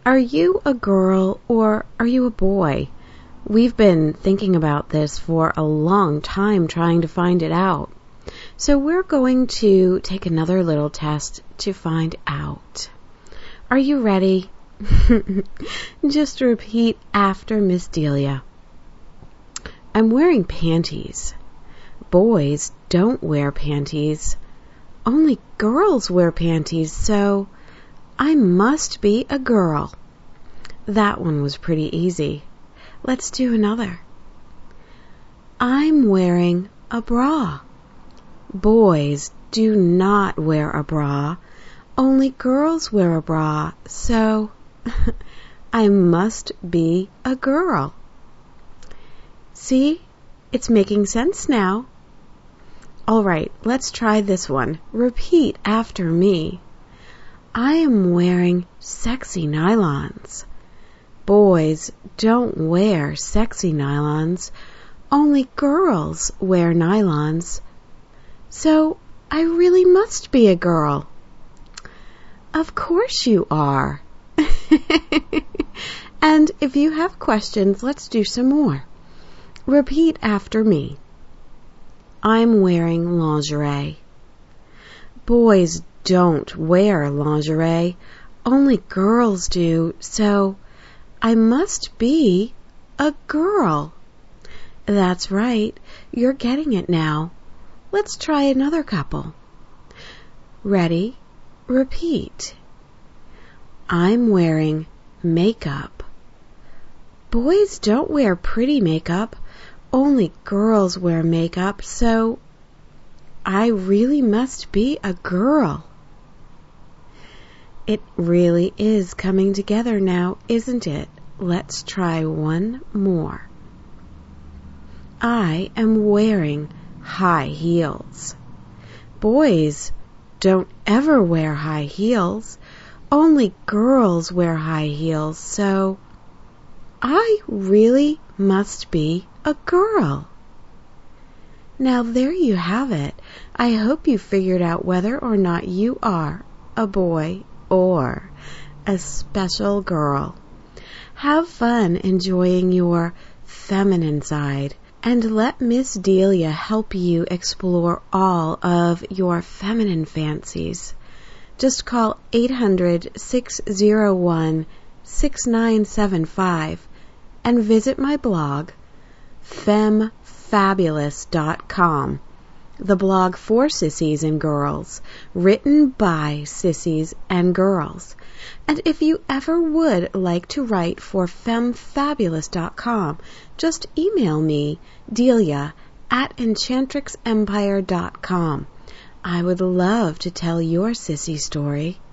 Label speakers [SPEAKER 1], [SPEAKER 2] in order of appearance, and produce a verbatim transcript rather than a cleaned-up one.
[SPEAKER 1] Are you a girl or are you a boy? We've been thinking about this for a long time, trying to find it out. So we're going to take another little test to find out. Are you ready? Just repeat after Miss Delia. I'm wearing panties. Boys don't wear panties. Only girls wear panties, so I must be a girl. That one was pretty easy. Let's do another. I'm wearing a bra. Boys do not wear a bra. Only girls wear a bra, so I must be a girl. See? It's making sense now. All right, let's try this one. Repeat after me. I am wearing sexy nylons. Boys don't wear sexy nylons. Only girls wear nylons. So I really must be a girl. Of course you are. And if you have questions, let's do some more. Repeat after me. I'm wearing lingerie. Boys don't wear lingerie. Only girls do, so I must be a girl. That's right. You're getting it now. Let's try another couple. Ready? Repeat. I'm wearing makeup. Boys don't wear pretty makeup. Only girls wear makeup, so I really must be a girl. It really is coming together now, isn't it? Let's try one more. I am wearing high heels. Boys don't ever wear high heels. Only girls wear high heels, so I really must be a girl. Now there you have it. I hope you figured out whether or not you are a boy or a special girl. Have fun enjoying your feminine side, and let Miss Delia help you explore all of your feminine fancies. Just call eight hundred, six oh one, six nine seven five and visit my blog, femme fabulous dot com, the blog for sissies and girls, written by sissies and girls. And if you ever would like to write for femme fabulous dot com, just email me, Delia, at enchantrix empire dot com. I would love to tell your sissy story.